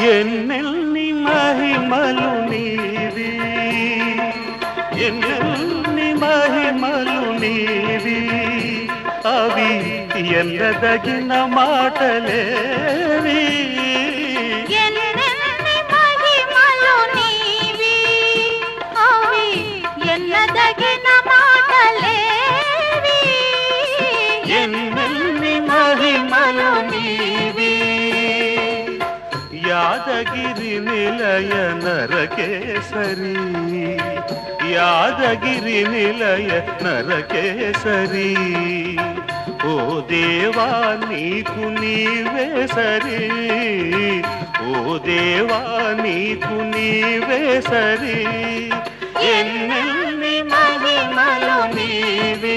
ఎన్నెల్ని మహిమలు నీవి, ఎన్నెల్ని మహిమలు నీవి, అవి ఎన్నదగిన మాటలేవి. ఎన్నెల్ని మహిమలు నీవి, అవి ఎన్నదగిన మాటలేవి. ఎన్నెల్ని మహిమలు నీవి. యాదగిరి నిలయ నరకేసరి, యాదగిరి నిలయ నరకేసరి, ఓ దేవా నీకు నీవే సరి, ఓ దేవా నీకు నీవే సరి. ఎన్నెల్ని మహిమలు నీవే.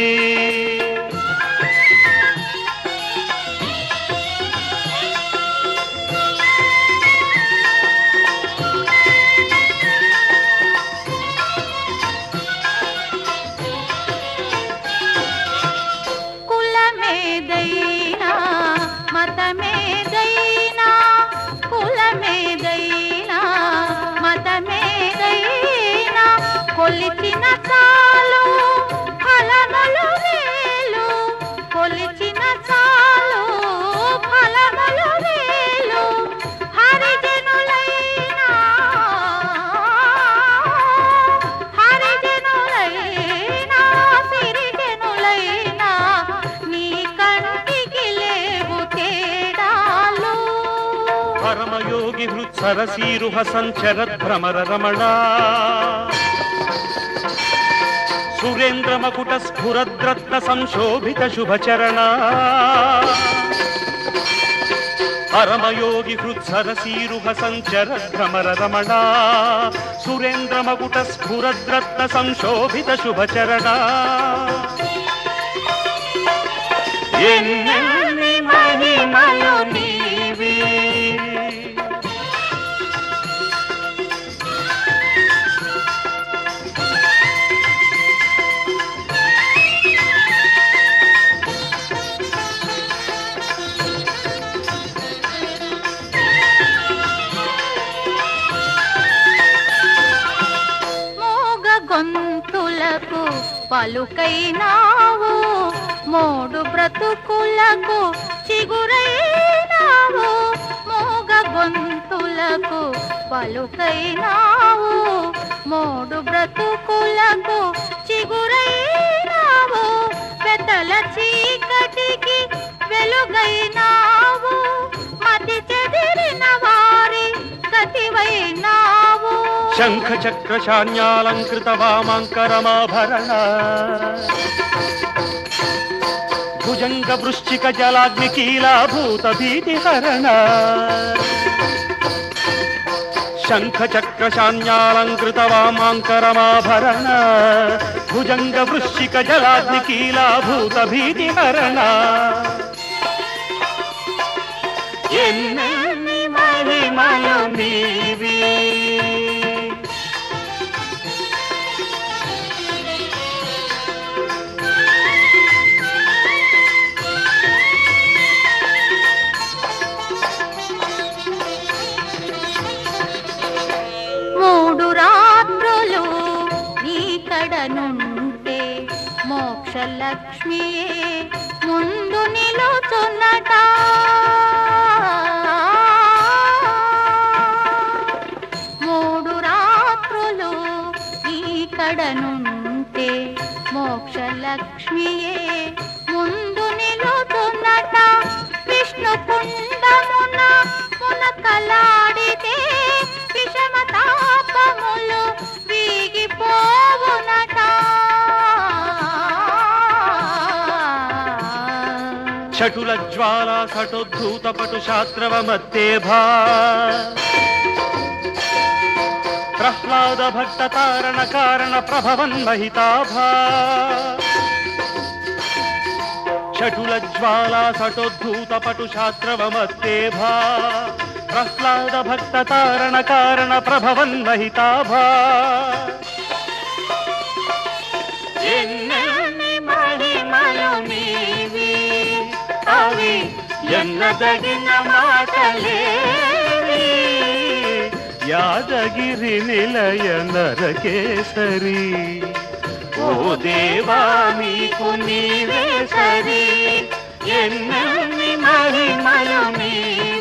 కులమేదైనా మతమేదైనా, కులమేదైనా మతమేదైనా, కొలిచిన చాలు ఫలములు వేలు, కొలిచిన చాలు ఫలములు వేలు. హరిజనులైనా హరిజనులైనా సిరిజనులైనా నీ కంటికి లేవు తేడాలు. పరమయోగి హృత్సరసీరుహ సంచరద్ భ్రమర రమణ, సురేంద్ర మకుట స్ఫురద్రత్న సంశోభిత శుభచరణ. పరమయోగి హృత్సరసీరుహ సంచరద్ భ్రమర రమణ, సురేంద్ర మకుట స్ఫురద్రత్న సంశోభిత శుభచరణ. ఎన్నెల్ని మహిమలు నీవి. మోగ గొంతులకు పలుకైనావు, మోడు బ్రతుకులకు చిగురైనావు. మోగ గొంతులకు పలుకైనావు, మోడు బ్రతుకులకు చిగురైనావు. పెద్దల చీకటికి వెలుగైనావు, మతి చెదిరిన వారి గతివైనావు. శంఖ చక్ర శాన్యాలంకృత వామాంకరమాభరణ, భుజంగ వృశ్చిక జలాగ్ని కీలాభూత భీతిహరణ. శంఖ చక్ర శాన్యాలంకృత వామాంకరమాభరణ, భుజంగ వృశ్చిక జలాగ్ని కీలాభూత భీతిహరణ. ఎన్నెల్ని మహిమలు నీవి. మూడు రాత్రులు నీ కడనుంటే మోక్షలక్ష్మియే ముందు నిలుచున్నట. మూడు రాత్రులు నీ కడనుంటే మోక్షలక్ష్మియే ముందు నిలుచున్నట. విష్ణు కుండమున మునకలాడితే విషమ తాపములు వీగిపోవునట. చటుల జ్వాల సటోద్ధూత పటు శాస్త్రవ మత్తేభా, ప్రహ్లాద భక్త తారణ కారణ ప్రభవన్ మహితాభా. చటుల జ్వాల సటోద్ధూత పటు శాస్త్రవ మత్తేభా, ప్రహ్లాద భక్త తారణ కారణ ప్రభవన్ మహితాభా. ఎన్నెల్ని మహిమలు నీవి, అవి ఎన్నదగిన మాటలేవి. యాదగిరి నిలయ నరకేసరి ఓ దేవా నీకు నీవే సరి ఎన్నెన్ని మహిమలు నీవే